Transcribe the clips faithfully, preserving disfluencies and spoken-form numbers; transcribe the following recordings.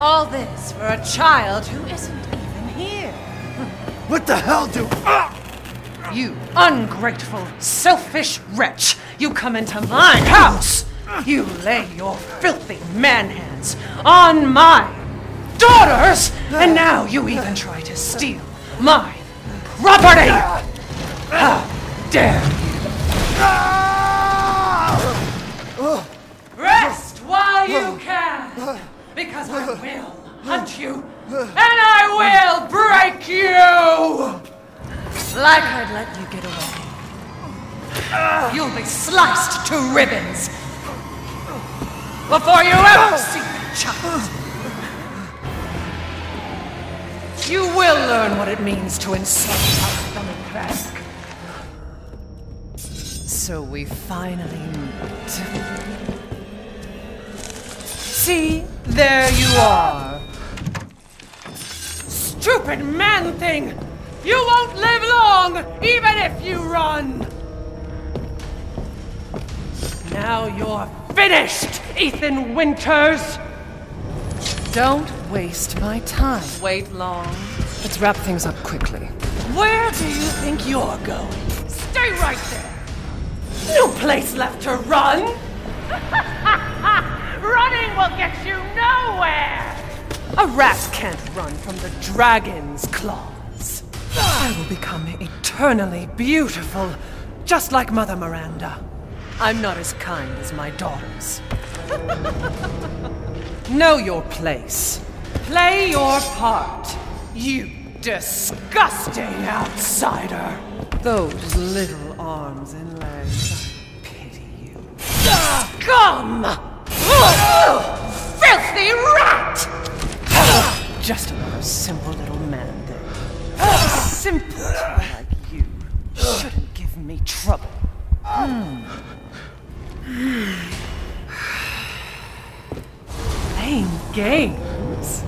All this for a child who isn't even here. What the hell do... Ah! You ungrateful, selfish wretch! You come into my house! You lay your filthy man-hands on my daughters! And now you even try to steal my property! How dare you! Rest while you can! Because I will hunt you, and I will break you! Like I'd let you get away. You'll be sliced to ribbons before you ever see the child. You will learn what it means to insult our stomach back. So we finally meet. See, there you are. Stupid man thing! You won't live long, even if you run! Now you're finished, Ethan Winters! Don't waste my time. Wait long. Let's wrap things up quickly. Where do you think you're going? Stay right there! No place left to run! Running will get you nowhere! A rat can't run from the dragon's claws. I will become eternally beautiful, just like Mother Miranda. I'm not as kind as my daughters. Know your place. Play your part, you disgusting outsider. Those little arms and legs, I pity you. Scum! Filthy rat! Just another simple little man thing. A simpleton like you shouldn't give me trouble. Hmm. Playing games?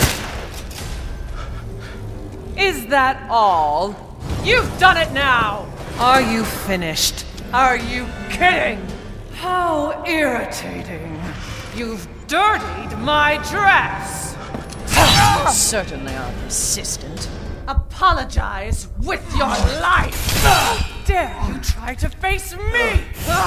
Is that all? You've done it now! Are you finished? Are you kidding? How irritating. You've dirtied my dress! You certainly are persistent. Apologize with your life! How dare you try to face me!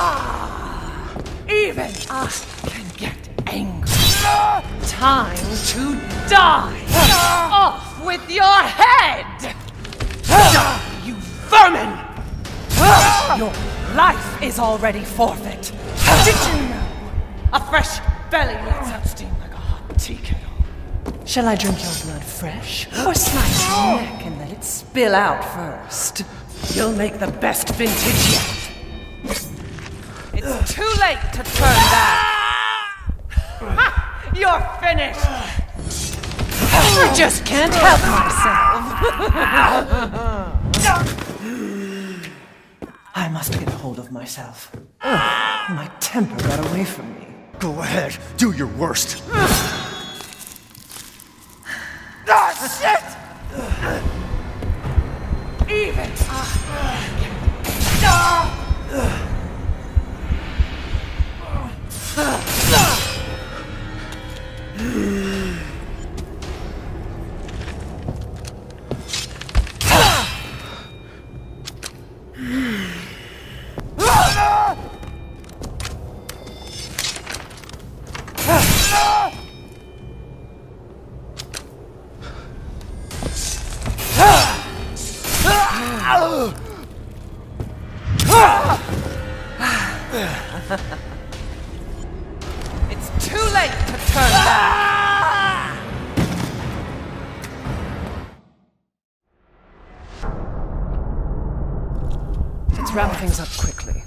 Even I can get angry. Time to die! Off with your head! Die, you vermin! Your life is already forfeit. Did you know? A fresh belly lets out steam like a hot tea kettle. Shall I drink your blood fresh? Or slice your neck and let it spill out first? You'll make the best vintage yet. It's too late to turn back. Ha! You're finished. I just can't help myself. I must get a hold of myself. Ugh, my temper got away from me. Go ahead, do your worst. Ah, shit! Even it's too late to turn back. Let's wrap things up quickly.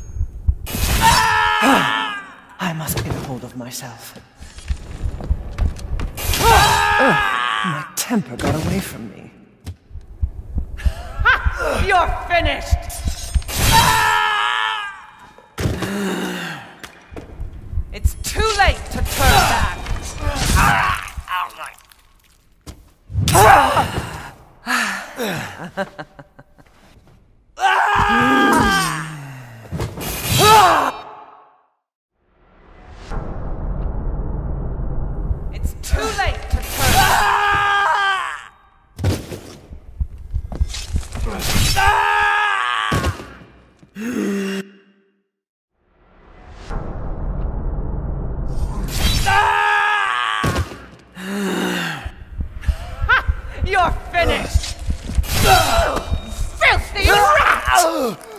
I must get a hold of myself. Ugh, my temper got away from me. You're finished! It's too late to turn back! It's too late to You're finished! Filthy rat!